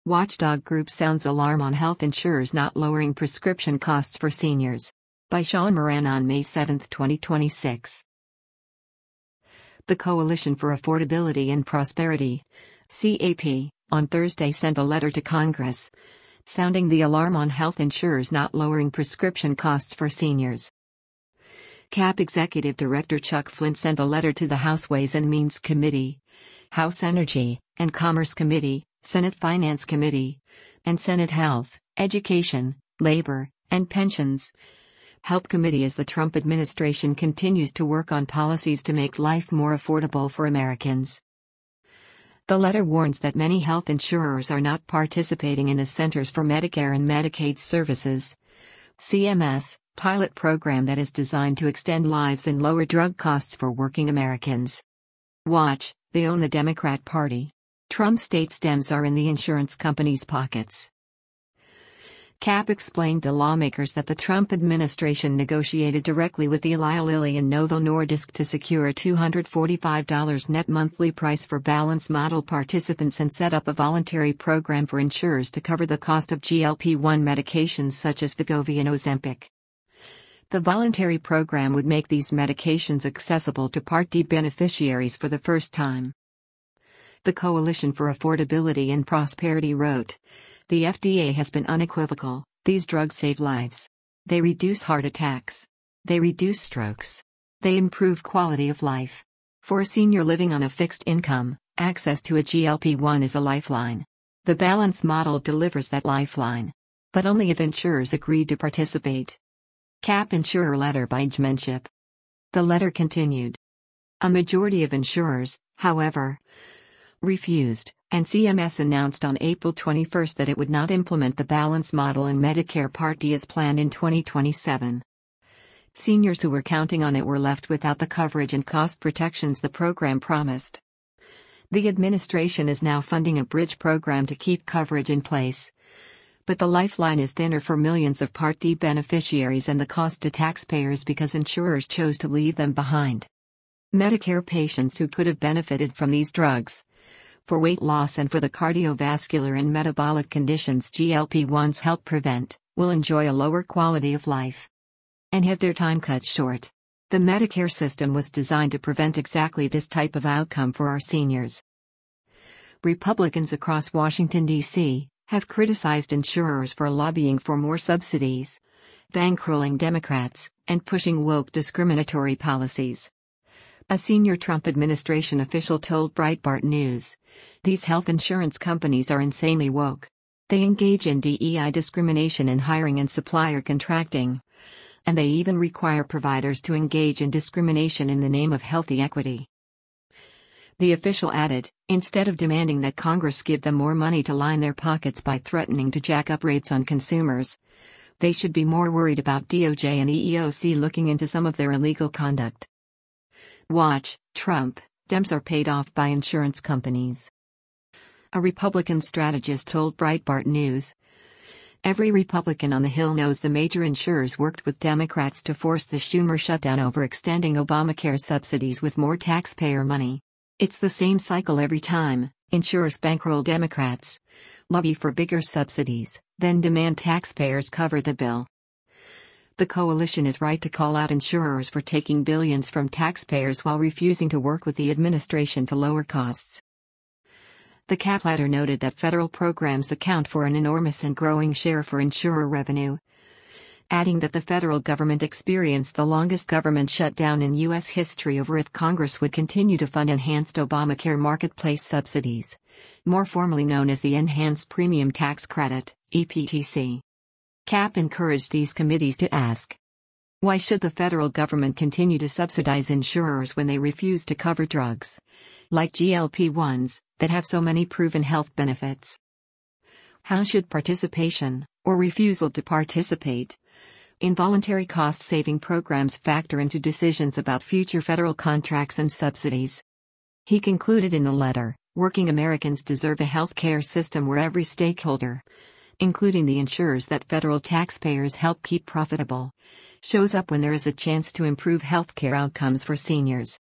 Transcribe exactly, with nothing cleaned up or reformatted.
Watchdog group sounds alarm on health insurers not lowering prescription costs for seniors. By Sean Moran on May seventh, twenty twenty-six. The Coalition for Affordability and Prosperity, C A P, on Thursday sent a letter to Congress, sounding the alarm on health insurers not lowering prescription costs for seniors. C A P Executive Director Chuck Flint sent a letter to the House Ways and Means Committee, House Energy and Commerce Committee, Senate Finance Committee, and Senate Health, Education, Labor, and Pensions Help Committee as the Trump administration continues to work on policies to make life more affordable for Americans. The letter warns that many health insurers are not participating in a Centers for Medicare and Medicaid Services (C M S) pilot program that is designed to extend lives and lower drug costs for working Americans. Watch, they own the Democrat Party. Trump states Dems are in the insurance companies' pockets. C A P explained to lawmakers that the Trump administration negotiated directly with Eli Lilly and Novo Nordisk to secure a two hundred forty-five dollars net monthly price for balance model participants and set up a voluntary program for insurers to cover the cost of G L P one medications such as Wegovy and Ozempic. The voluntary program would make these medications accessible to Part D beneficiaries for the first time. The Coalition for Affordability and Prosperity wrote, "The F D A has been unequivocal, these drugs save lives. They reduce heart attacks. They reduce strokes. They improve quality of life. For a senior living on a fixed income, access to a G L P one is a lifeline. The balance model delivers that lifeline. But only if insurers agree to participate." C A P Insurer Letter by Jmenship. The letter continued. A majority of insurers, however, refused, and C M S announced on April twenty-first that it would not implement the balance model in Medicare Part D as planned in twenty twenty-seven. Seniors who were counting on it were left without the coverage and cost protections the program promised. The administration is now funding a bridge program to keep coverage in place. But the lifeline is thinner for millions of Part D beneficiaries and the cost to taxpayers because insurers chose to leave them behind. Medicare patients who could have benefited from these drugs, for weight loss and for the cardiovascular and metabolic conditions G L P ones help prevent, will enjoy a lower quality of life and have their time cut short. The Medicare system was designed to prevent exactly this type of outcome for our seniors. Republicans across Washington, D C, have criticized insurers for lobbying for more subsidies, bankrolling Democrats, and pushing woke discriminatory policies. A senior Trump administration official told Breitbart News, "These health insurance companies are insanely woke. They engage in D E I discrimination in hiring and supplier contracting. And they even require providers to engage in discrimination in the name of healthy equity." The official added, instead of demanding that Congress give them more money to line their pockets by threatening to jack up rates on consumers, they should be more worried about D O J and E E O C looking into some of their illegal conduct. Watch, Trump, Dems are paid off by insurance companies. A Republican strategist told Breitbart News, "Every Republican on the Hill knows the major insurers worked with Democrats to force the Schumer shutdown over extending Obamacare subsidies with more taxpayer money. It's the same cycle every time. Insurers bankroll Democrats, lobby for bigger subsidies, then demand taxpayers cover the bill." The coalition is right to call out insurers for taking billions from taxpayers while refusing to work with the administration to lower costs. The C A P letter noted that federal programs account for an enormous and growing share for insurer revenue, adding that the federal government experienced the longest government shutdown in U S history over if Congress would continue to fund enhanced Obamacare marketplace subsidies, more formally known as the Enhanced Premium Tax Credit, E P T C. C A P encouraged these committees to ask, why should the federal government continue to subsidize insurers when they refuse to cover drugs, like G L P ones, that have so many proven health benefits? How should participation, or refusal to participate, in voluntary cost-saving programs factor into decisions about future federal contracts and subsidies? He concluded in the letter, working Americans deserve a health care system where every stakeholder, including the insurers that federal taxpayers help keep profitable, shows up when there is a chance to improve healthcare outcomes for seniors.